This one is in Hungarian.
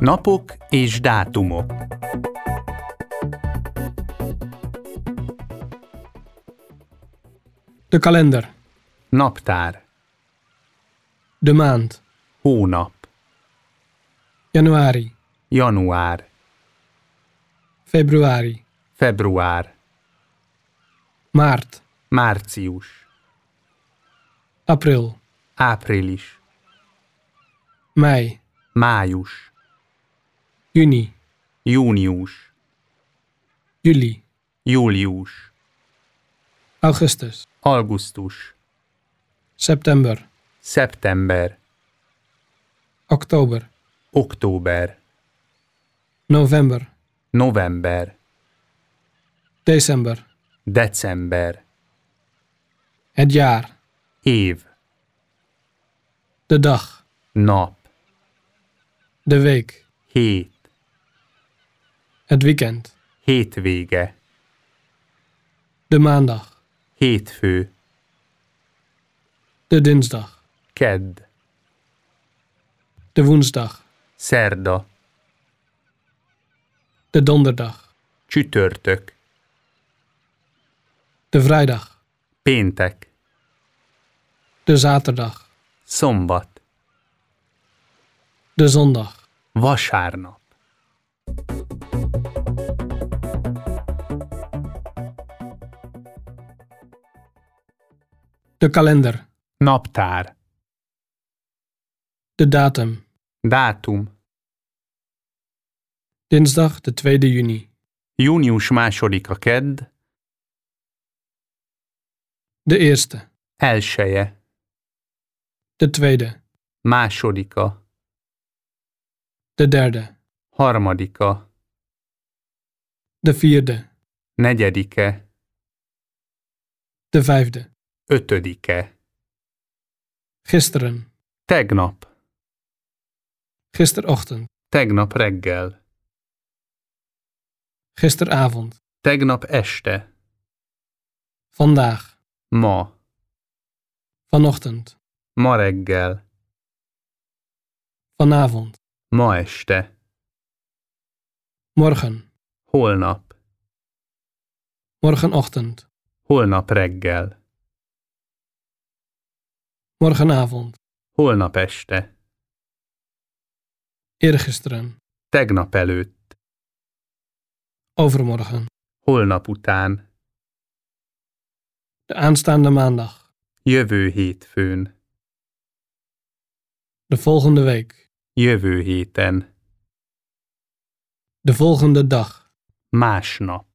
Napok és dátumok. De kalender. Naptár. De maand. Hónap. Januari. Január. Februari. Február. Maart. Március. April. Április. Mei. Május. Juni. Június. Juli. Július. Augustus. Augusztus. September. Szeptember. Oktober. Október. November. November. December. December. Het jaar. Év. De dag. Nap. De week. Hét. Het weekend. Hétvége. De maandag. Hétfő. De dinsdag. Kedd. De woensdag. Szerda. De donderdag. Csütörtök. De vrijdag. Péntek. De zaterdag. Szombat. De zondag. Vasárnap. De kalender. Naptár. De datum. Dátum. Dinsdag de 2e juni. Június 2-a kedd. De eerste. Elseje. De tweede. Másodika. De derde. Harmadika. De vierde. Negyedike. De vijfde. Ötödike. Gisteren. Tegnap. Gisterochtend. Tegnap reggel. Gisteravond. Tegnap este. Vandaag. Ma. Vanochtend. Ma reggel. Vanavond. Ma este. Morgen. Holnap. Morgenochtend. Holnap reggel. Morgenavond. Holnap este. Eergisteren. Tegnap előtt. Overmorgen. Holnap után. De aanstaande maandag. Jövő hétfőn. De volgende week. Jövő héten. De volgende dag. Másnap.